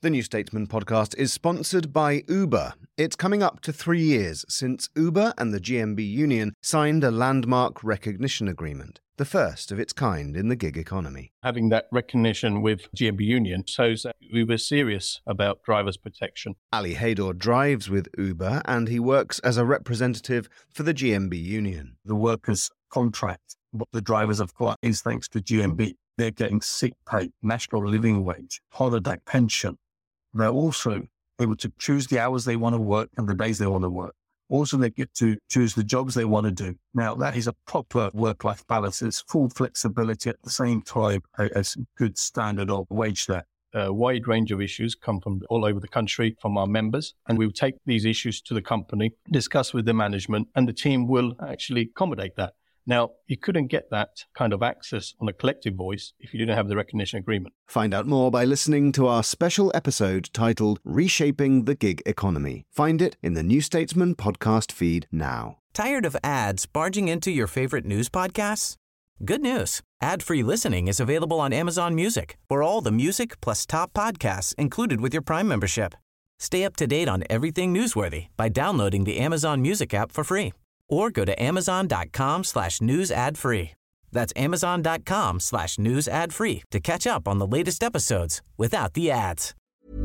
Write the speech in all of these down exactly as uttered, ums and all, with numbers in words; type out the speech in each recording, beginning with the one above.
The New Statesman podcast is sponsored by Uber. It's coming up to three years since Uber and the G M B union signed a landmark recognition agreement, the first of its kind in the gig economy. Having that recognition with G M B union shows that we were serious about drivers' protection. Ali Haydor drives with Uber and he works as a representative for the G M B union. The workers' contract, what the drivers have got is thanks to G M B. They're getting sick pay, national living wage, holiday pension. They're also able to choose the hours they want to work and the days they want to work. Also, they get to choose the jobs they want to do. Now, that is a proper work-life balance. It's full flexibility at the same time as good standard of wage there. A wide range of issues come from all over the country from our members, and we will take these issues to the company, discuss with the management, and the team will actually accommodate that. Now, you couldn't get that kind of access on a collective voice if you didn't have the recognition agreement. Find out more by listening to our special episode titled Reshaping the Gig Economy. Find it in the New Statesman podcast feed now. Tired of ads barging into your favorite news podcasts? Good news. Ad-free listening is available on Amazon Music for all the music plus top podcasts included with your Prime membership. Stay up to date on everything newsworthy by downloading the Amazon Music app for free. Or go to amazon.com slash news ad free. That's amazon.com slash news ad free to catch up on the latest episodes without the ads.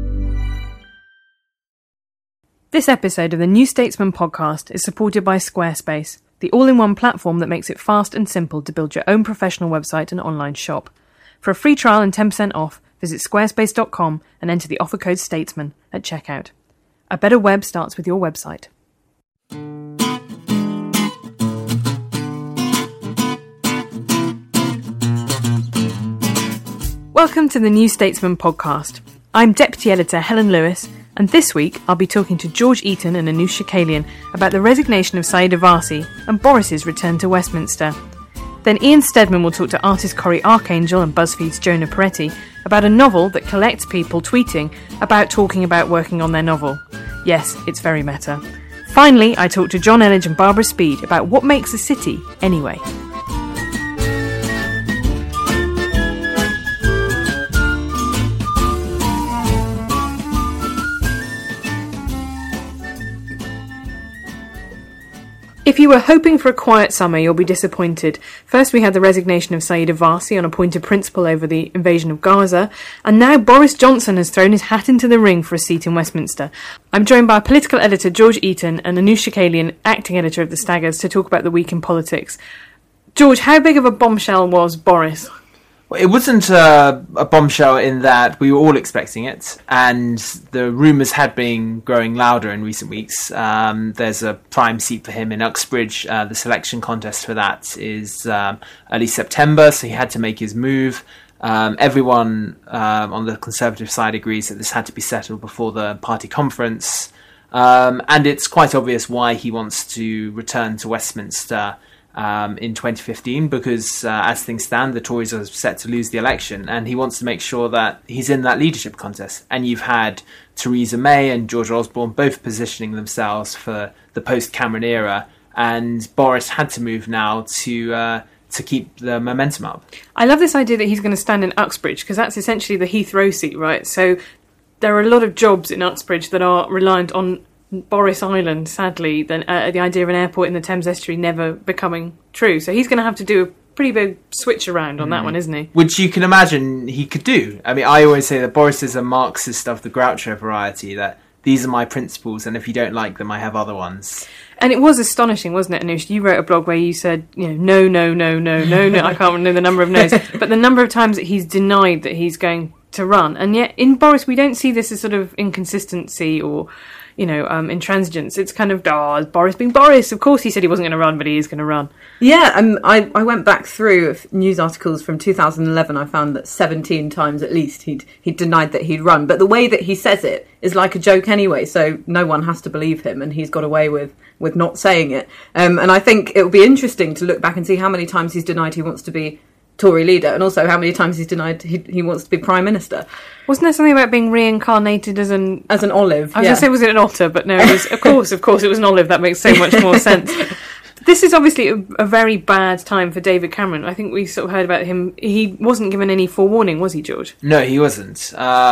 This episode of the New Statesman podcast is supported by Squarespace, the all-in-one platform that makes it fast and simple to build your own professional website and online shop. For a free trial and ten percent off, visit squarespace dot com and enter the offer code STATESMAN at checkout. A better web starts with your website. Welcome to the New Statesman podcast. I'm Deputy Editor Helen Lewis, and this week I'll be talking to George Eaton and Anoosh Chakelian about the resignation of Sayeeda Warsi and Boris's return to Westminster. Then Ian Steadman will talk to artist Corey Archangel and BuzzFeed's Jonah Peretti about a novel that collects people tweeting about talking about working on their novel. Yes, it's very meta. Finally, I talk to John Elledge and Barbara Speed about what makes a city anyway. If you were hoping for a quiet summer, you'll be disappointed. First we had the resignation of Sayeeda Warsi on appointed principal over the invasion of Gaza, and now Boris Johnson has thrown his hat into the ring for a seat in Westminster. I'm joined by political editor George Eaton and Anoosh Chakelian, acting editor of The Staggers, to talk about the week in politics. George, how big of a bombshell was Boris? Well, it wasn't a, a bombshell in that we were all expecting it, and the rumours had been growing louder in recent weeks. Um, there's a prime seat for him in Uxbridge. Uh, the selection contest for that is um, early September, so he had to make his move. Um, everyone um, on the Conservative side agrees that this had to be settled before the party conference, um, and it's quite obvious why he wants to return to Westminster Um, in twenty fifteen, because uh, as things stand, the Tories are set to lose the election, and he wants to make sure that he's in that leadership contest. And you've had Theresa May and George Osborne both positioning themselves for the post-Cameron era, and Boris had to move now to uh, to keep the momentum up. I love this idea that he's going to stand in Uxbridge, because that's essentially the Heathrow seat, right? So there are a lot of jobs in Uxbridge that are reliant on Boris Island, sadly, then uh, the idea of an airport in the Thames estuary never becoming true. So he's going to have to do a pretty big switch around on mm. that one, isn't he? Which you can imagine he could do. I mean, I always say that Boris is a Marxist of the Groucho variety, that these are my principles, and if you don't like them, I have other ones. And it was astonishing, wasn't it, Anoosh? You wrote a blog where you said, you know, no, no, no, no, no, no. I can't remember the number of no's, but the number of times that he's denied that he's going to run. And yet in Boris, we don't see this as sort of inconsistency or, you know, um, intransigence. It's kind of, oh, Boris being Boris. Of course he said he wasn't going to run, but he is going to run. Yeah, um, I, I went back through news articles from two thousand eleven. I found that seventeen times at least he'd he'd denied that he'd run. But the way that he says it is like a joke anyway, so no one has to believe him, and he's got away with, with not saying it. Um, and I think it will be interesting to look back and see how many times he's denied he wants to be Tory leader, and also how many times he's denied he, he wants to be Prime Minister. Wasn't there something about being reincarnated as an... As an olive, I was yeah. going to say, was it an otter? But no, it was, of course, of course it was an olive. That makes so much more sense. This is obviously a, a very bad time for David Cameron. I think we sort of heard about him. He wasn't given any forewarning, was he, George? No, he wasn't. Um, but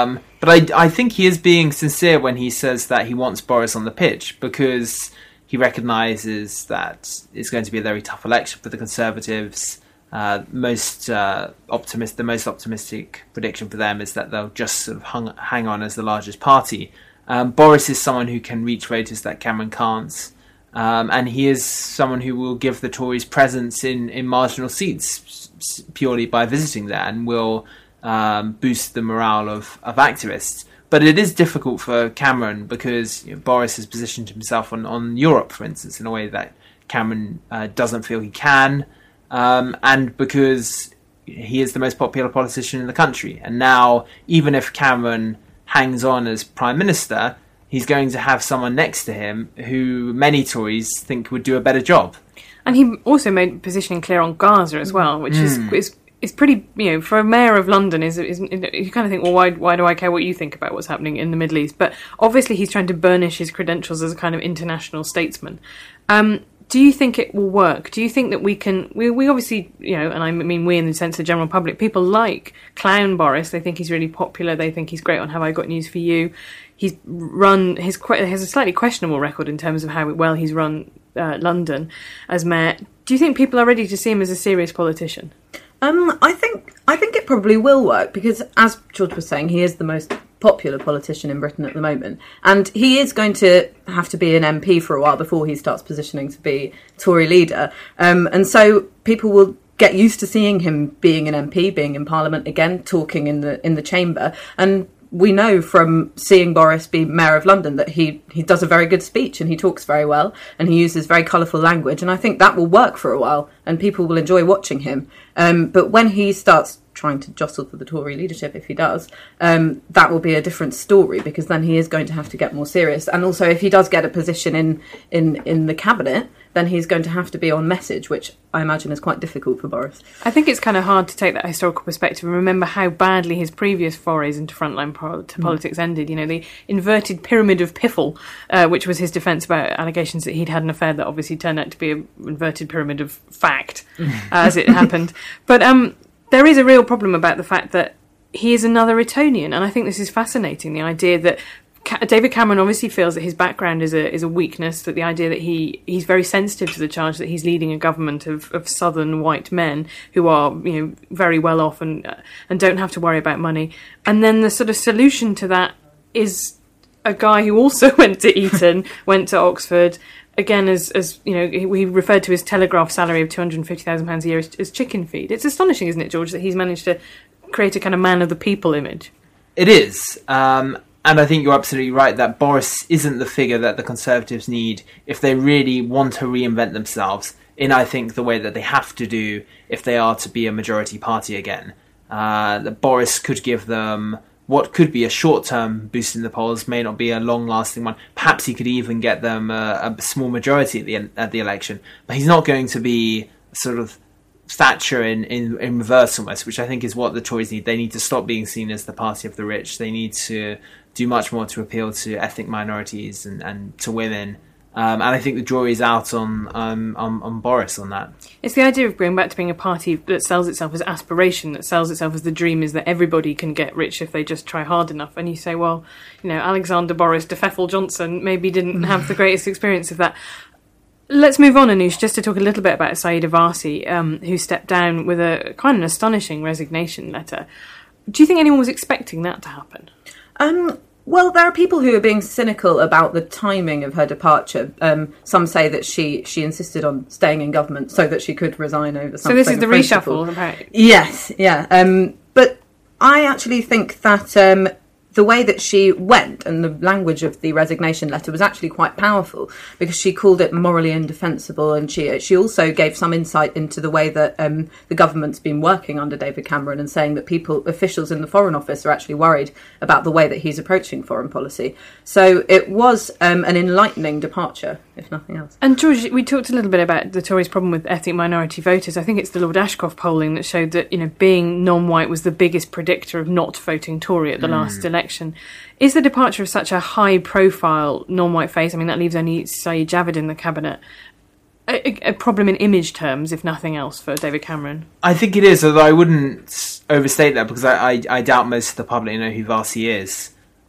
But I, I think he is being sincere when he says that he wants Boris on the pitch, because he recognises that it's going to be a very tough election for the Conservatives. Uh, most uh, optimist, the most optimistic prediction for them is that they'll just sort of hung, hang on as the largest party. Um, Boris is someone who can reach voters that Cameron can't, um, and he is someone who will give the Tories presence in, in marginal seats purely by visiting there, and will um, boost the morale of, of activists. But it is difficult for Cameron because, you know, Boris has positioned himself on, on Europe, for instance, in a way that Cameron uh, doesn't feel he can. Um, and because he is the most popular politician in the country. And now, even if Cameron hangs on as Prime Minister, he's going to have someone next to him who many Tories think would do a better job. And he also made positioning clear on Gaza as well, which mm. is, is is pretty, you know, for a mayor of London, is, is you kind of think, well, why why do I care what you think about what's happening in the Middle East? But obviously he's trying to burnish his credentials as a kind of international statesman. Um, do you think it will work? Do you think that we can... We, we obviously, you know, and I mean we in the sense of the general public, people like clown Boris. They think he's really popular. They think he's great on Have I Got News For You. He's run... His has a slightly questionable record in terms of how well he's run uh, London as mayor. Do you think people are ready to see him as a serious politician? Um, I think I think it probably will work because, as George was saying, he is the most popular politician in Britain at the moment, and he is going to have to be an M P for a while before he starts positioning to be Tory leader. Um, and so people will get used to seeing him being an M P, being in Parliament again, talking in the in the chamber. And we know from seeing Boris be Mayor of London that he, he does a very good speech and he talks very well and he uses very colourful language, and I think that will work for a while and people will enjoy watching him. Um, but when he starts trying to jostle for the Tory leadership, if he does, um, that will be a different story, because then he is going to have to get more serious. And also, if he does get a position in, in, in the cabinet, then he's going to have to be on message, which I imagine is quite difficult for Boris. I think it's kind of hard to take that historical perspective and remember how badly his previous forays into frontline pro- to politics mm. ended. You know, the inverted pyramid of piffle, uh, which was his defence about allegations that he'd had an affair that obviously turned out to be an inverted pyramid of fact, uh, as it happened. But um, there is a real problem about the fact that he is another Etonian, and I think this is fascinating, the idea that David Cameron obviously feels that his background is a is a weakness, that the idea that he, he's very sensitive to the charge that he's leading a government of, of southern white men who are, you know, very well off and uh, and don't have to worry about money. And then the sort of solution to that is a guy who also went to Eton, went to Oxford, again, as, as you know, we referred to his Telegraph salary of two hundred fifty thousand pounds a year as, as chicken feed. It's astonishing, isn't it, George, that he's managed to create a kind of man of the people image? It is. Um, and I think you're absolutely right that Boris isn't the figure that the Conservatives need if they really want to reinvent themselves in, I think, the way that they have to do if they are to be a majority party again. Uh, that Boris could give them what could be a short-term boost in the polls, may not be a long-lasting one. Perhaps he could even get them a, a small majority at the at the election. But he's not going to be sort of Thatcher in, in, in reverse almost, which I think is what the Tories need. They need to stop being seen as the party of the rich. They need to do much more to appeal to ethnic minorities and, and to women. Um, and I think the jury's out on, um, on on Boris on that. It's the idea of going back to being a party that sells itself as aspiration, that sells itself as the dream is that everybody can get rich if they just try hard enough. And you say, well, you know, Alexander Boris de Pfeffel Johnson maybe didn't have the greatest experience of that. Let's move on, Anoush, just to talk a little bit about Sayeeda Warsi, um, who stepped down with a kind of an astonishing resignation letter. Do you think anyone was expecting that to happen? Um... Well, there are people who are being cynical about the timing of her departure. Um, some say that she, she insisted on staying in government so that she could resign over something. So this is the reshuffle, apparently. Yes, yeah. Um, but I actually think that um, the way that she went and the language of the resignation letter was actually quite powerful, because she called it morally indefensible, and she she also gave some insight into the way that um, the government's been working under David Cameron, and saying that people, officials in the Foreign Office, are actually worried about the way that he's approaching foreign policy. So it was um, an enlightening departure, if nothing else. And George, we talked a little bit about the Tories' problem with ethnic minority voters. I think it's the Lord Ashcroft polling that showed that, you know, being non-white was the biggest predictor of not voting Tory at the mm. last election. Is the departure of such a high-profile non-white face, I mean, that leaves only Sajid Javid in the cabinet, a, a problem in image terms, if nothing else, for David Cameron? I think it is, although I wouldn't overstate that, because I, I, I doubt most of the public know who Warsi is.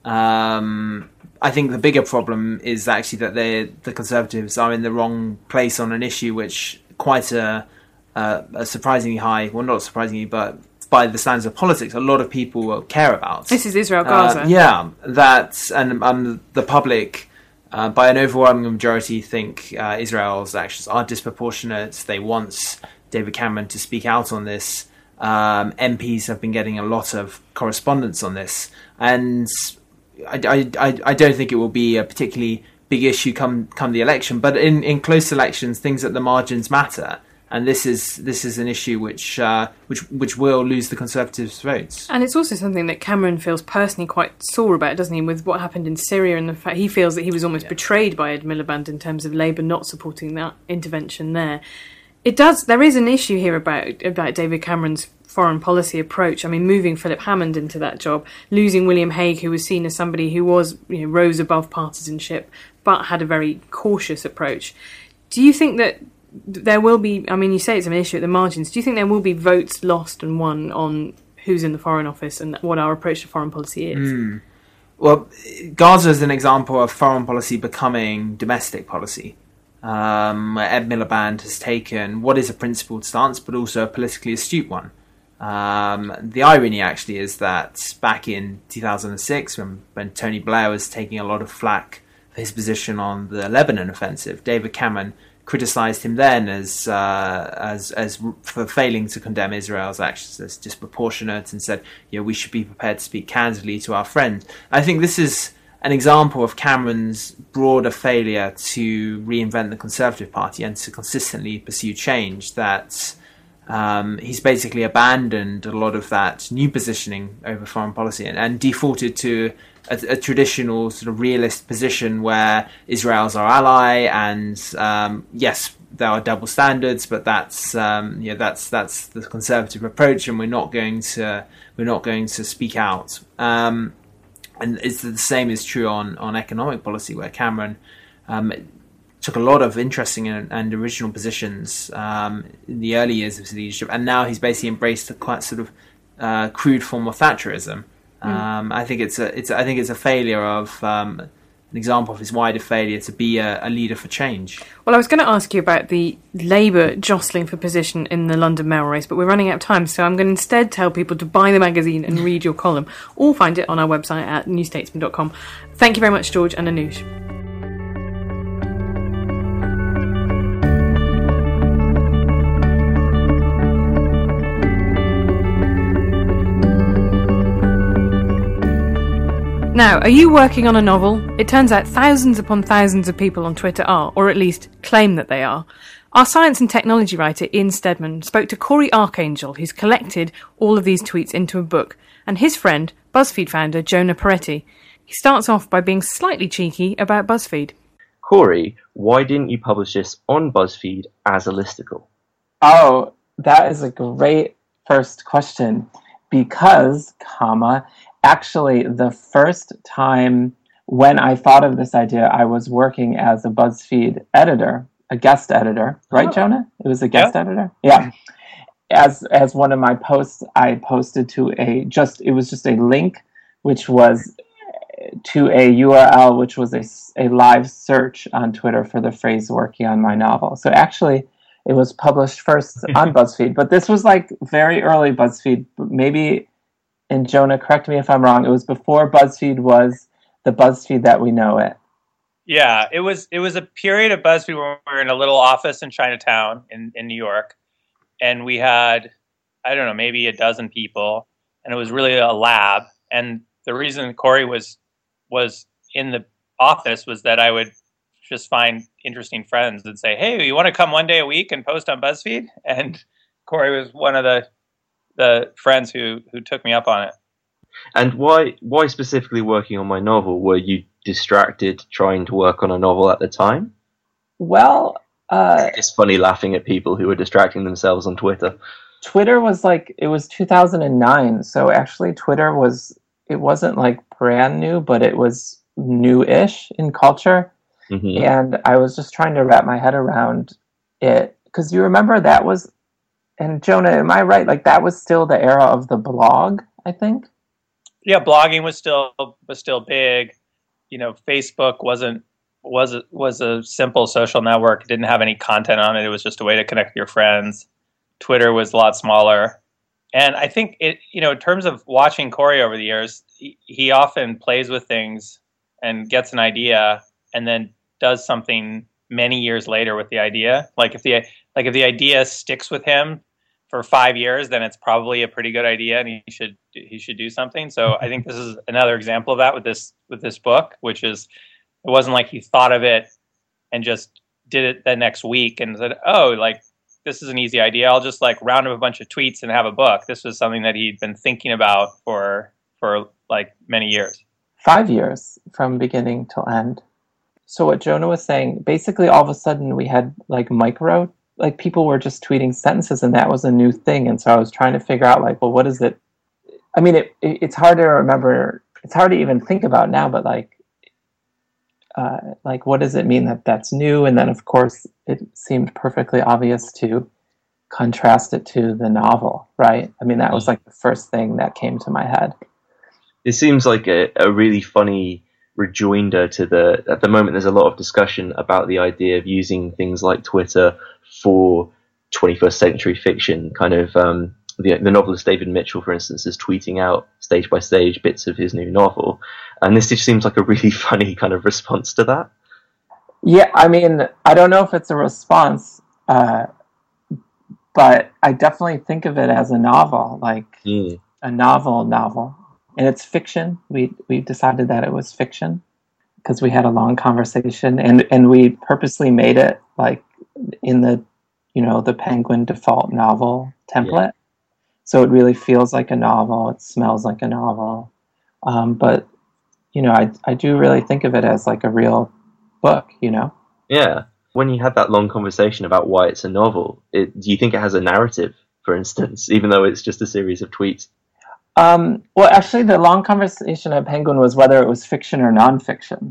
Um, I think the bigger problem is actually that they the Conservatives are in the wrong place on an issue which quite a, a, a surprisingly high, well, not surprisingly, but by the standards of politics, a lot of people care about. This is Israel-Gaza. Uh, yeah, that, and um, the public, uh, by an overwhelming majority, think uh, Israel's actions are disproportionate. They want David Cameron to speak out on this. Um, M Ps have been getting a lot of correspondence on this, and I, I, I don't think it will be a particularly big issue come come the election. But in, in close elections, things at the margins matter. And this is this is an issue which uh, which which will lose the Conservatives' votes. And it's also something that Cameron feels personally quite sore about, doesn't he, with what happened in Syria and the fact he feels that he was almost yeah. betrayed by Ed Miliband in terms of Labour not supporting that intervention there. It does. There is an issue here about about David Cameron's foreign policy approach. I mean, moving Philip Hammond into that job, losing William Hague, who was seen as somebody who was, you know, rose above partisanship, but had a very cautious approach. Do you think that there will be, I mean, you say it's an issue at the margins, do you think there will be votes lost and won on who's in the Foreign Office and what our approach to foreign policy is? Mm. Well, Gaza is an example of foreign policy becoming domestic policy. Um, where Ed Miliband has taken what is a principled stance, but also a politically astute one. Um, the irony, actually, is that back in two thousand six, when, when Tony Blair was taking a lot of flack for his position on the Lebanon offensive, David Cameron criticised him then as uh, as as for failing to condemn Israel's actions as disproportionate, and said, you know, we should be prepared to speak candidly to our friend. I think this is an example of Cameron's broader failure to reinvent the Conservative Party and to consistently pursue change, that um, he's basically abandoned a lot of that new positioning over foreign policy and, and defaulted to a, a traditional sort of realist position where Israel's our ally, and um, yes, there are double standards, but that's um, yeah, that's that's the Conservative approach, and we're not going to we're not going to speak out. Um, And it's the same is true on, on economic policy, where Cameron um, took a lot of interesting and, and original positions um, in the early years of his leadership, and now he's basically embraced a quite sort of uh, crude form of Thatcherism. Mm. Um, I think it's a it's I think it's a failure of um, an example of his wider failure to be a, a leader for change. Well, I was going to ask you about the Labour jostling for position in the London mayoral race, but we're running out of time, so I'm going to instead tell people to buy the magazine and read your column, or find it on our website at new statesman dot com. Thank you very much, George and Anoush. Now, are you working on a novel? It turns out thousands upon thousands of people on Twitter are, or at least claim that they are. Our science and technology writer Ian Steadman spoke to Corey Archangel, who's collected all of these tweets into a book, and his friend, BuzzFeed founder Jonah Peretti. He starts off by being slightly cheeky about BuzzFeed. Corey, why didn't you publish this on BuzzFeed as a listicle? Oh, that is a great first question. Because, comma, actually, the first time when I thought of this idea, I was working as a BuzzFeed editor, a guest editor, right, oh. Jonah? It was a guest yeah. editor? Yeah. As as one of my posts, I posted to a, just, it was just a link, which was to a U R L, which was a, a live search on Twitter for the phrase working on my novel. So actually, it was published first on BuzzFeed, but this was like very early BuzzFeed, maybe. And Jonah, correct me if I'm wrong, it was before BuzzFeed was the BuzzFeed that we know it. Yeah, it was it was a period of BuzzFeed where we were in a little office in Chinatown in, in New York. And we had, I don't know, maybe a dozen people. And it was really a lab. And the reason Corey was was in the office was that I would just find interesting friends and say, hey, you want to come one day a week and post on BuzzFeed? And Corey was one of the the friends who, who took me up on it. And why why specifically working on my novel? Were you distracted trying to work on a novel at the time? Well, uh, it's funny laughing at people who are distracting themselves on Twitter. Twitter was like, it was two thousand nine, so actually Twitter was, it wasn't like brand new, but it was new-ish in culture. Mm-hmm. And I was just trying to wrap my head around it. Because you remember that was, and Jonah, am I right? Like that was still the era of the blog, I think? yeah, blogging was still was still big. You know, Facebook wasn't was a, was a simple social network. It didn't have any content on it. It was just a way to connect with your friends. Twitter was a lot smaller. And I think it, you know, in terms of watching Corey over the years, he, he often plays with things and gets an idea and then does something many years later with the idea. Like if the like if the idea sticks with him for five years, then it's probably a pretty good idea, and he should he should do something. So I think this is another example of that with this with this book, which is it wasn't like he thought of it and just did it the next week and said, "Oh, like this is an easy idea. I'll just like round up a bunch of tweets and have a book." This was something that he'd been thinking about for for like many years. Five years from beginning till end. So what Jonah was saying, basically all of a sudden we had like micro, like people were just tweeting sentences, and that was a new thing. And so I was trying to figure out like, well, what is it? I mean, it, it it's hard to remember. It's hard to even think about now, but like, uh, like what does it mean that that's new? And then of course it seemed perfectly obvious to contrast it to the novel, right? I mean, that was like the first thing that came to my head. It seems like a, a really funny rejoinder to the, at the moment there's a lot of discussion about the idea of using things like Twitter for twenty-first century fiction. Kind of um, the, the novelist David Mitchell, for instance, is tweeting out stage by stage bits of his new novel. And this just seems like a really funny kind of response to that. Yeah, I mean, I don't know if it's a response, uh, but I definitely think of it as a novel, like mm. a novel novel. And it's fiction. We we decided that it was fiction because we had a long conversation, and, and we purposely made it like in the, you know, the Penguin default novel template. Yeah. So it really feels like a novel. It smells like a novel. Um, but, you know, I I do really think of it as like a real book, you know? Yeah. When you had that long conversation about why it's a novel, it, do you think it has a narrative, for instance, even though it's just a series of tweets? Um, well, actually, the long conversation at Penguin was whether it was fiction or nonfiction.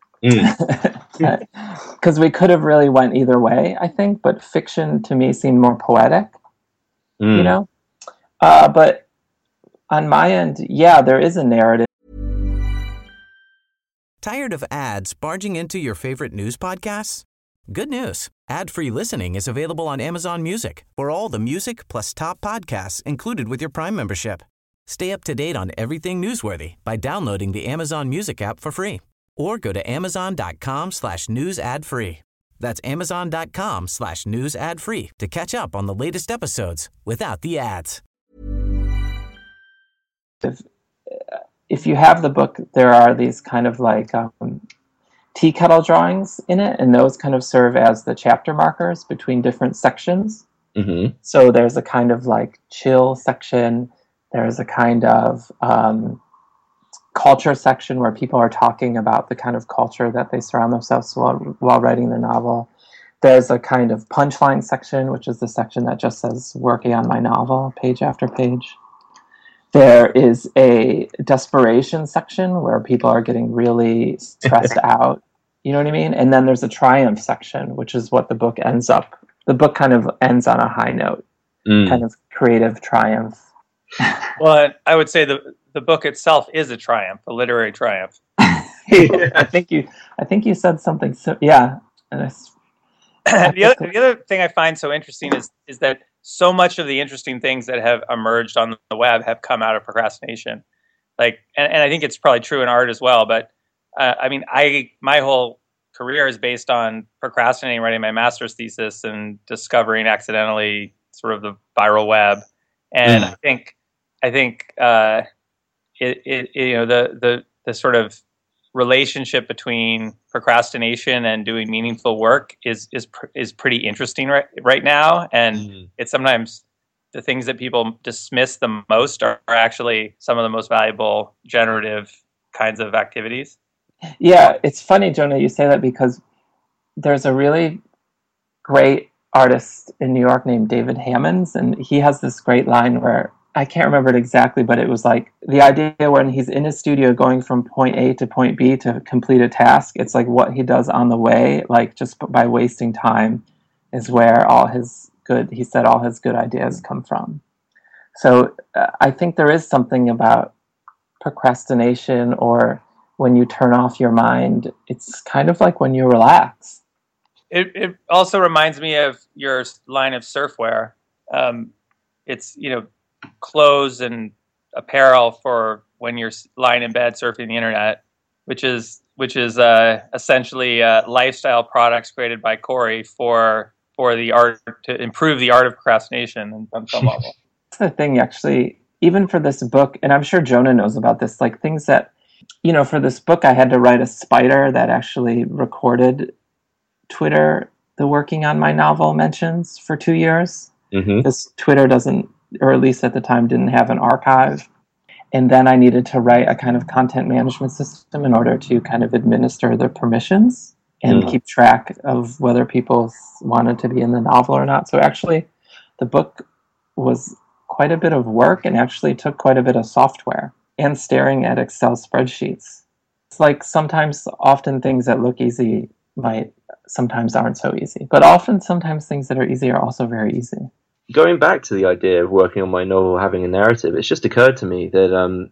Because mm. we could have really went either way, I think. But fiction, to me, seemed more poetic, mm. you know? Uh, but on my end, yeah, there is a narrative. Tired of ads barging into your favorite news podcasts? Good news. Ad-free listening is available on Amazon Music for all the music plus top podcasts included with your Prime membership. Stay up to date on everything newsworthy by downloading the Amazon Music app for free or go to amazon.com slash news ad free. That's amazon.com slash news ad free to catch up on the latest episodes without the ads. If, if you have the book, there are these kind of like um, tea kettle drawings in it, and those kind of serve as the chapter markers between different sections. Mm-hmm. So there's a kind of like chill section. There's a kind of um, culture section where people are talking about the kind of culture that they surround themselves while, while writing the novel. There's a kind of punchline section, which is the section that just says working on my novel, page after page. There is a desperation section where people are getting really stressed out. You know what I mean? And then there's a triumph section, which is what the book ends up. The book kind of ends on a high note, mm. kind of creative triumph. Well, I would say the the book itself is a triumph, a literary triumph. I think you, I think you said something. So, yeah. And the other the other thing I find so interesting is is that so much of the interesting things that have emerged on the web have come out of procrastination. Like, and, and I think it's probably true in art as well. But uh, I mean, I my whole career is based on procrastinating writing my master's thesis and discovering accidentally sort of the viral web. And mm. I think. I think uh, it, it, you know, the, the, the sort of relationship between procrastination and doing meaningful work is is is pretty interesting right right now. And mm. it's sometimes the things that people dismiss the most are, are actually some of the most valuable generative kinds of activities. Yeah, it's funny, Jonah, you say that because there's a really great artist in New York named David Hammonds, and he has this great line where I can't remember it exactly, but it was like the idea when he's in his studio going from point A to point B to complete a task, it's like what he does on the way, like just by wasting time is where all his good, he said all his good ideas come from. So uh, I think there is something about procrastination or when you turn off your mind. It's kind of like when you relax. It it also reminds me of your line of surfwear. Um, it's, you know, clothes and apparel for when you're lying in bed surfing the internet, which is which is uh, essentially uh, lifestyle products created by Corey for for the art to improve the art of procrastination on some level. That's the thing, actually. Even for this book, and I'm sure Jonah knows about this, like things that, you know, for this book, I had to write a spider that actually recorded Twitter, the working on my novel mentions for two years. Mm-hmm. This Twitter doesn't, or at least at the time, didn't have an archive. And then I needed to write a kind of content management system in order to kind of administer the permissions and mm. keep track of whether people wanted to be in the novel or not. So actually, the book was quite a bit of work and actually took quite a bit of software and staring at Excel spreadsheets. It's like sometimes, often things that look easy might sometimes aren't so easy, but often sometimes things that are easy are also very easy. Going back to the idea of working on my novel having a narrative, it's just occurred to me that um,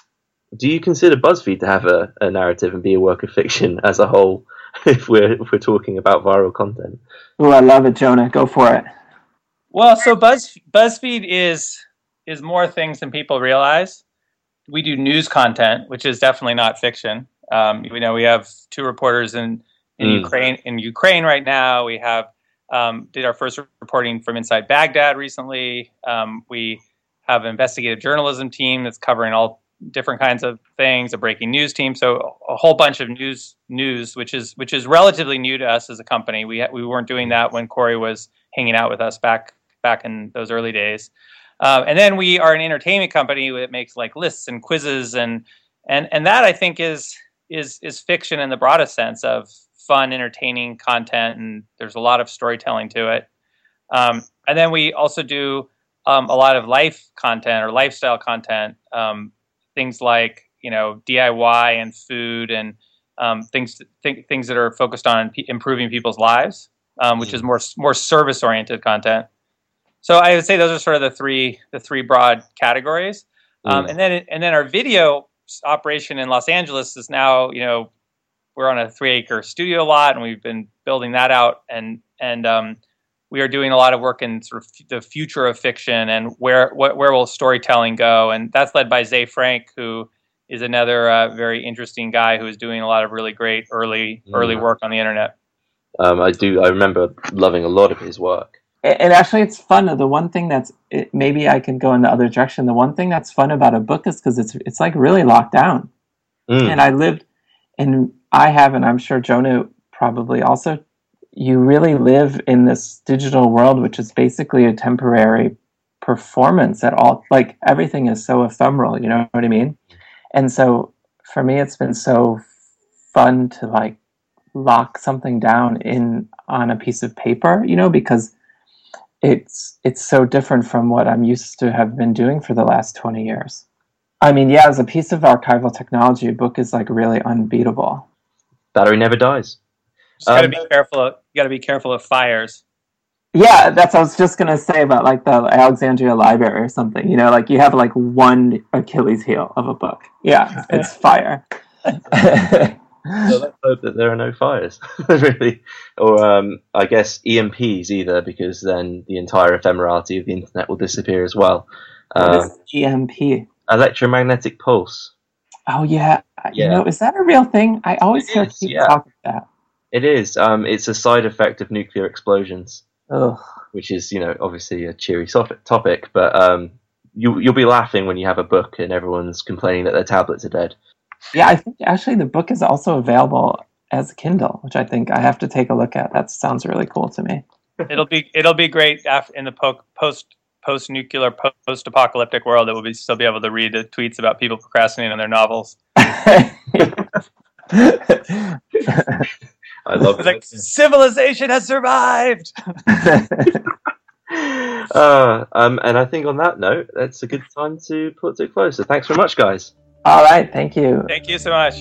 do you consider BuzzFeed to have a, a narrative and be a work of fiction as a whole, if we're if we're talking about viral content? Oh, I love it, Jonah. Go for it. Well, so Buzz BuzzFeed is is more things than people realize. We do news content, which is definitely not fiction. Um, you know, we have two reporters in in mm. Ukraine in Ukraine right now. We have um, did our first reporting from inside Baghdad recently. Um, we have an investigative journalism team that's covering all different kinds of things, a breaking news team. So a whole bunch of news news, which is which is relatively new to us as a company. We ha- we weren't doing that when Corey was hanging out with us back back in those early days. Uh, and then we are an entertainment company that makes like lists and quizzes, and and and that I think is is is fiction in the broadest sense of fun, entertaining content, and there's a lot of storytelling to it. Um, and then we also do um, a lot of life content or lifestyle content, um, things like you know D I Y and food and um, things th- things that are focused on p- improving people's lives, um, which is more more service oriented content. So I would say those are sort of the three the three broad categories, um, mm. and then and then our video operation in Los Angeles is now you know we're on a three acre studio lot, and we've been building that out, and and um, we are doing a lot of work in sort of the future of fiction and where wh- where will storytelling go, and that's led by Zay Frank, who is another uh, very interesting guy who is doing a lot of really great early mm. early work on the internet. Um, I do. I remember loving a lot of his work. And actually, it's fun. The one thing that's it, maybe I could go in the other direction. The one thing that's fun about a book is because it's it's like really locked down. Mm. And I lived, and I have, and I'm sure Jonah probably also. You really live in this digital world, which is basically a temporary performance at all. Like everything is so ephemeral. You know what I mean? And so for me, it's been so fun to like lock something down in on a piece of paper. You know, because It's it's so different from what I'm used to have been doing for the last twenty years. I mean, yeah, as a piece of archival technology, a book is like really unbeatable. Battery never dies. Just gotta um, be careful. Of, you gotta be careful of fires. Yeah, that's what I was just gonna say about like the Alexandria Library or something. You know, like you have like one Achilles heel of a book. Yeah, it's fire. So let's hope that there are no fires, really, or um, I guess E M Ps either, because then the entire ephemerality of the internet will disappear as well. What uh, is E M P? Electromagnetic pulse. Oh yeah, yeah. You know, is that a real thing? I always it hear is, people yeah. talk about that. It is. Um, it's a side effect of nuclear explosions, Ugh. which is, you know, obviously a cheery topic, but um, you you'll be laughing when you have a book and everyone's complaining that their tablets are dead. Yeah, I think actually the book is also available as a Kindle, which I think I have to take a look at. That sounds really cool to me. It'll be it'll be great after, in the po- post post nuclear post apocalyptic world. That we'll be still be able to read the tweets about people procrastinating on their novels. I love it. Like, civilization has survived. uh, um, and I think on that note, that's a good time to put it close. So thanks very much, guys. All right, thank you. Thank you so much.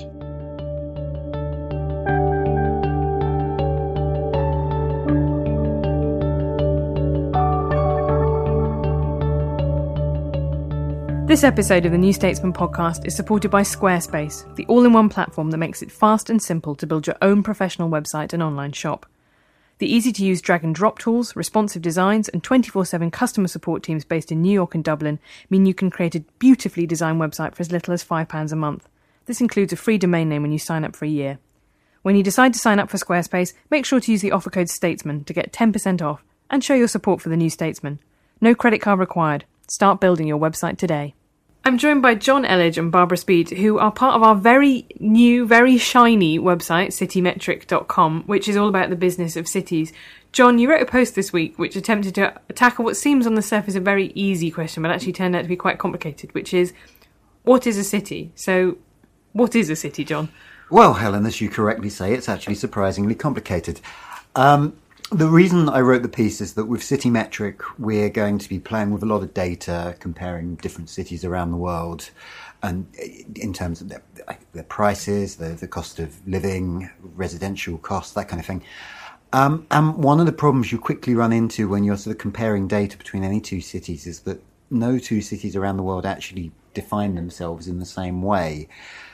This episode of the New Statesman podcast is supported by Squarespace, the all-in-one platform that makes it fast and simple to build your own professional website and online shop. The easy-to-use drag-and-drop tools, responsive designs, and twenty-four seven customer support teams based in New York and Dublin mean you can create a beautifully designed website for as little as five pounds a month. This includes a free domain name when you sign up for a year. When you decide to sign up for Squarespace, make sure to use the offer code STATESMAN to get ten percent off and show your support for the New Statesman. No credit card required. Start building your website today. I'm joined by John Elledge and Barbara Speed, who are part of our very new, very shiny website, citymetric dot com, which is all about the business of cities. John, you wrote a post this week which attempted to tackle what seems on the surface a very easy question, but actually turned out to be quite complicated, which is, what is a city? So, what is a city, John? Well, Helen, as you correctly say, it's actually surprisingly complicated. Um, the reason I wrote the piece is that with Citymetric, we're going to be playing with a lot of data, comparing different cities around the world, and in terms of their, their prices, the, the cost of living, residential costs, that kind of thing. Um, and one of the problems you quickly run into when you're sort of comparing data between any two cities is that no two cities around the world actually define themselves in the same way.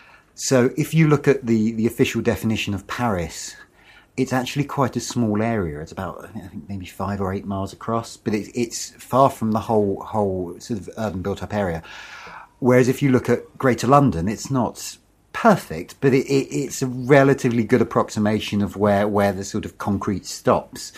So if you look at the, the official definition of Paris, it's actually quite a small area. It's about, I think, maybe five or eight miles across, but it's, it's far from the whole whole sort of urban built-up area. Whereas if you look at Greater London, it's not perfect, but it, it, it's a relatively good approximation of where, where the sort of concrete stops.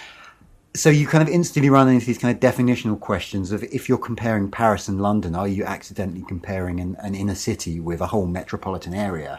So you kind of instantly run into these kind of definitional questions of, if you're comparing Paris and London, are you accidentally comparing an, an inner city with a whole metropolitan area?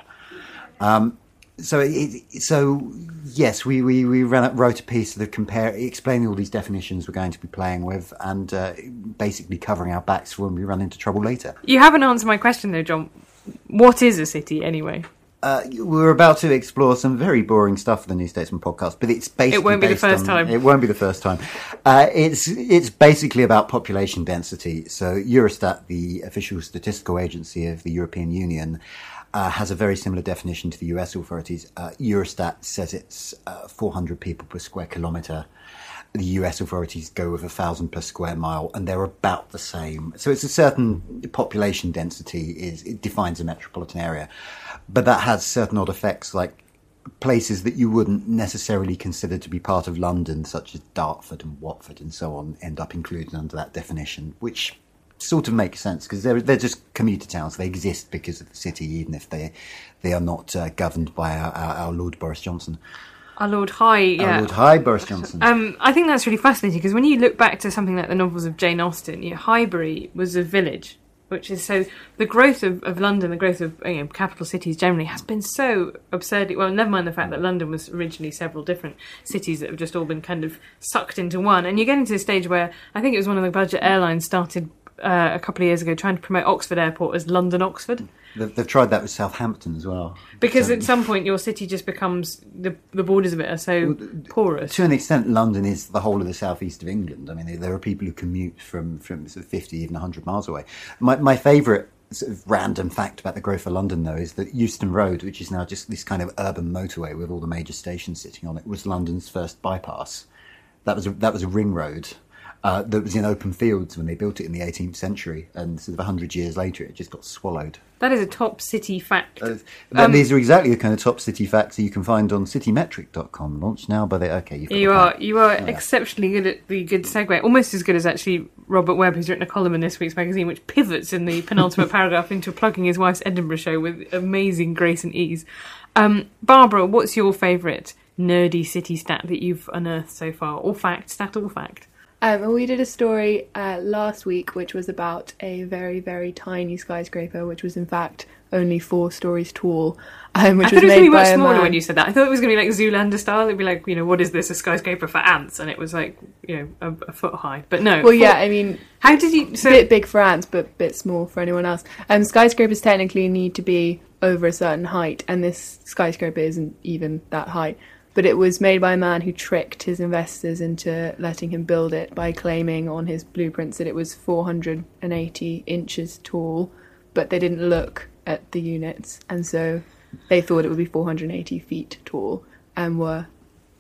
Um, so, it, so yes, we, we, we ran, wrote a piece that compare, explaining all these definitions we're going to be playing with, and uh, basically covering our backs for when we run into trouble later. You haven't answered my question though, John. What is a city anyway? Uh, we're about to explore some very boring stuff for the New Statesman podcast, but it's basically it won't be the first on, time. It won't be the first time. Uh, it's it's basically about population density. So Eurostat, the official statistical agency of the European Union, uh, has a very similar definition to the U S authorities. Uh, Eurostat says it's uh, four hundred people per square kilometre. The U S authorities go with one thousand per square mile, and they're about the same. So it's a certain population density, is it defines a metropolitan area. But that has certain odd effects, like places that you wouldn't necessarily consider to be part of London, such as Dartford and Watford and so on, end up included under that definition, which sort of makes sense, because they're, they're just commuter towns. They exist because of the city, even if they they are not uh, governed by our, our, our Lord Boris Johnson. Our Lord High, yeah. Our Lord High, Boris Johnson. Um, I think that's really fascinating, because when you look back to something like the novels of Jane Austen, you know, Highbury was a village, which is so the growth of, of London, the growth of you know, capital cities generally has been so absurdly, well, never mind the fact that London was originally several different cities that have just all been kind of sucked into one. And you're getting to the stage where I think it was one of the budget airlines started uh, a couple of years ago trying to promote Oxford Airport as London Oxford. They've, they've tried that with Southampton as well. Because so, at some point your city just becomes, the the borders of it are so well, porous. To an extent, London is the whole of the southeast of England. I mean, there are people who commute from, from sort of fifty, even one hundred miles away. My, my favourite sort of random fact about the growth of London, though, is that Euston Road, which is now just this kind of urban motorway with all the major stations sitting on it, was London's first bypass. That was a, that was a ring road. Uh, that was in open fields when they built it in the eighteenth century, and sort of one hundred years later it just got swallowed. That is a top city fact. Uh, um, these are exactly the kind of top city facts that you can find on citymetric dot com, launched now by the... Okay, you've got You the are, point. you are yeah. exceptionally good at the good segue, almost as good as actually Robert Webb, who's written a column in this week's magazine which pivots in the penultimate paragraph into plugging his wife's Edinburgh show with amazing grace and ease. Um, Barbara, what's your favourite nerdy city stat that you've unearthed so far? Or fact, stat or fact? Um, we did a story uh, last week which was about a very, very tiny skyscraper, which was in fact only four stories tall. Um, which I thought was it was going to made be by much a smaller man. when you said that. I thought it was going to be like Zoolander style. It'd be like, you know, what is this, a skyscraper for ants? And it was like, you know, a, a foot high. But no. Well, four, yeah, I mean, how did you? So, bit big for ants, but bit small for anyone else. Um, skyscrapers technically need to be over a certain height, and this skyscraper isn't even that high. But it was made by a man who tricked his investors into letting him build it by claiming on his blueprints that it was four hundred eighty inches tall, but they didn't look at the units, and so they thought it would be four hundred eighty feet tall, and were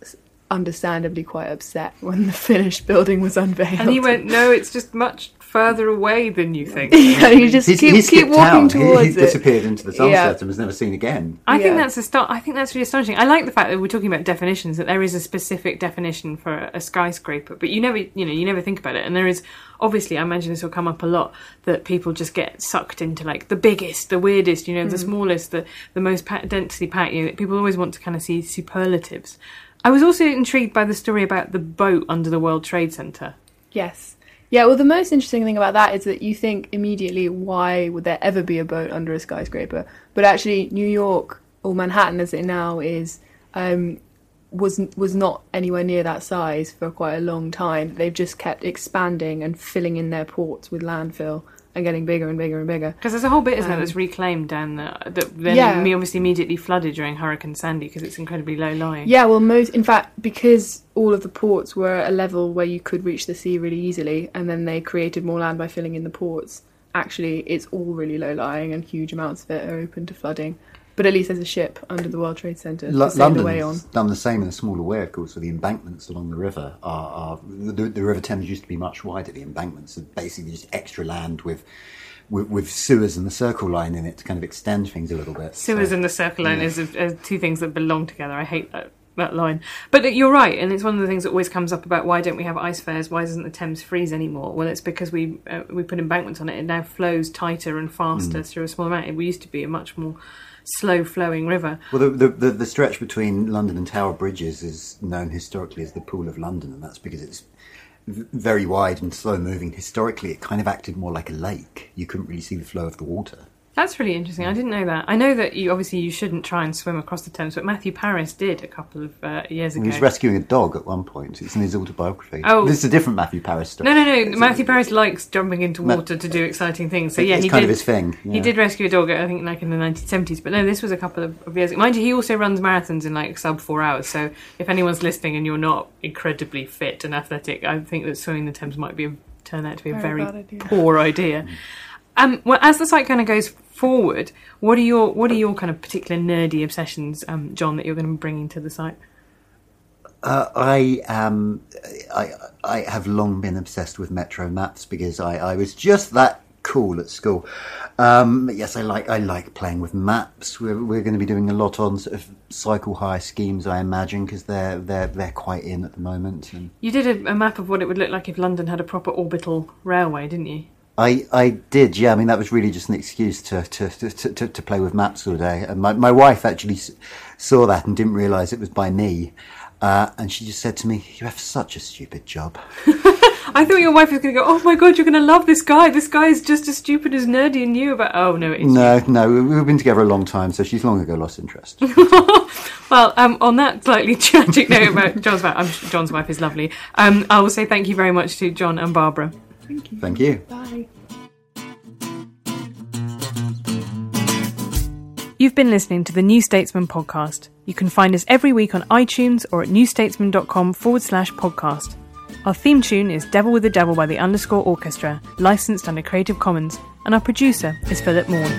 understandably quite upset when the finished building was unveiled. And he went, no, it's just much further away than you think. Yeah, you just He's, keep, he's keep walking town. towards he, he's it. disappeared into the sunset Yeah. and was never seen again. I think Yeah. that's a start. I think that's really astonishing. I like the fact that we're talking about definitions, that there is a specific definition for a, a skyscraper, but you never, you know, you never think about it. And there is, obviously, I imagine this will come up a lot, that people just get sucked into like the biggest, the weirdest, you know, the Mm. smallest, the the most pa- densely packed. You know, people always want to kind of see superlatives. I was also intrigued by the story about the boat under the World Trade Center. Yes. Yeah, well, the most interesting thing about that is that you think immediately, why would there ever be a boat under a skyscraper? But actually, New York, or Manhattan as it now is, um, was was not anywhere near that size for quite a long time. They've just kept expanding and filling in their ports with landfill and getting bigger and bigger and bigger. Because there's a whole bit, isn't there, Um, that's reclaimed down there, that then Yeah. me obviously immediately flooded during Hurricane Sandy because it's incredibly low lying. Yeah, well, most in fact, because all of the ports were at a level where you could reach the sea really easily, and then they created more land by filling in the ports. Actually, it's all really low lying, and huge amounts of it are open to flooding. But at least there's a ship under the World Trade Center L- to sail away on. London's done the same in a smaller way, of course, with the embankments along the river. Are, are the, the River Thames used to be much wider. The embankments are basically just extra land with with, with sewers and the Circle Line in it to kind of extend things a little bit. Sewers So, and the Circle Line yeah. is are two things that belong together. I hate that, that line. But you're right, and it's one of the things that always comes up about why don't we have ice fairs, why doesn't the Thames freeze anymore? Well, it's because we uh, we put embankments on it. It now flows tighter and faster Mm. through a small amount. We used to be a much more slow-flowing river. Well, the, the, the, the stretch between London and Tower Bridges is known historically as the Pool of London, and that's because it's v- very wide and slow-moving. Historically, it kind of acted more like a lake. You couldn't really see the flow of the water. That's really interesting. I didn't know that. I know that you obviously you shouldn't try and swim across the Thames, but Matthew Paris did a couple of uh, years ago. He was rescuing a dog at one point. It's in his autobiography. Oh. This is a different Matthew Paris story. No, no, no. Matthew Paris likes jumping into water to do exciting things. So yeah, It's he kind did. of his thing, He yeah. did rescue a dog, I think, like in the nineteen seventies. But no, this was a couple of, of years ago. Mind you, he also runs marathons in like sub four hours. So if anyone's listening and you're not incredibly fit and athletic, I think that swimming the Thames might be a, turn out to be a Very very bad idea. poor idea. Um, well, as the site kind of goes forward, what are your what are your kind of particular nerdy obsessions, um, John, that you're going to be bringing to the site? Uh, I um, I I have long been obsessed with Metro maps because I, I was just that cool at school. Um, yes, I like I like playing with maps. We're we're going to be doing a lot on sort of cycle hire schemes, I imagine, because they're they're they're quite in at the moment. And You did a, a map of what it would look like if London had a proper orbital railway, didn't you? I, I did, yeah. I mean, that was really just an excuse to to, to, to, to play with maps all day. And my, my wife actually s- saw that and didn't realise it was by me. Uh, and she just said to me, "You have such a stupid job." I thought your wife was going to go, oh my god, you're going to love this guy. This guy is just as stupid as nerdy and you about... Oh, no, it's No, no, we- we've been together a long time, so she's long ago lost interest. Well, um, on that slightly tragic note about John's wife, I'm sure John's wife is lovely. Um, I will say thank you very much to John and Barbara. Thank you. Thank you. Bye. You've been listening to the New Statesman podcast. You can find us every week on iTunes or at newstatesman.com forward slash podcast. Our theme tune is Devil with the Devil by the Underscore Orchestra, licensed under Creative Commons, and our producer is Philip Morn.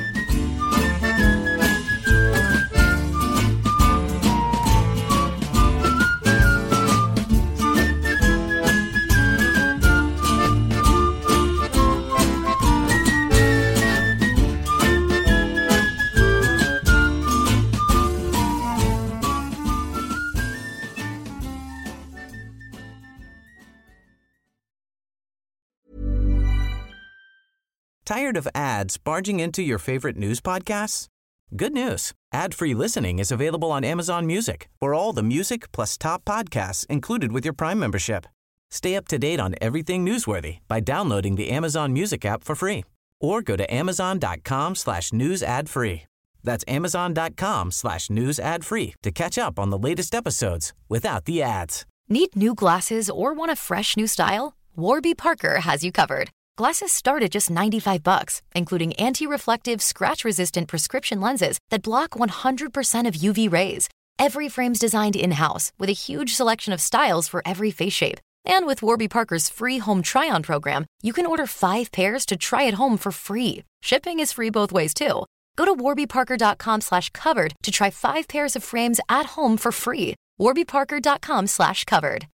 Tired of ads barging into your favorite news podcasts? Good news. Ad-free listening is available on Amazon Music for all the music plus top podcasts included with your Prime membership. Stay up to date on everything newsworthy by downloading the Amazon Music app for free or go to amazon.com slash news ad free. That's amazon.com slash news ad free to catch up on the latest episodes without the ads. Need new glasses or want a fresh new style? Warby Parker has you covered. Glasses start at just ninety-five bucks, including anti-reflective, scratch-resistant prescription lenses that block one hundred percent of U V rays. Every frame's designed in-house with a huge selection of styles for every face shape. And with Warby Parker's free home try-on program, you can order five pairs to try at home for free. Shipping is free both ways, too. Go to warbyparker.com slash covered to try five pairs of frames at home for free. warbyparker.com slash covered.